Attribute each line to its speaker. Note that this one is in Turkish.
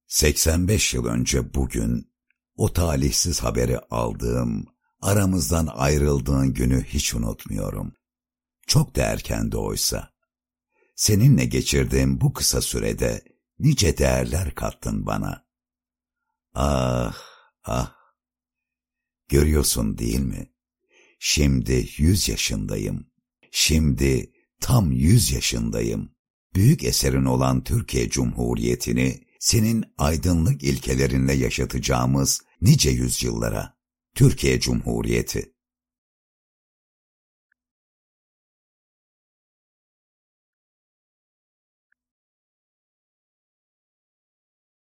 Speaker 1: 85 yıl önce bugün o talihsiz haberi aldığım, aramızdan ayrıldığın günü hiç unutmuyorum. Çok da erkendi oysa. Seninle geçirdiğim bu kısa sürede nice değerler kattın bana. Ah, ah. Görüyorsun değil mi? Şimdi 100 yaşındayım. Şimdi tam 100 yaşındayım. Büyük eserin olan Türkiye Cumhuriyeti'ni senin aydınlık ilkelerinle yaşatacağımız nice yüzyıllara. Türkiye Cumhuriyeti.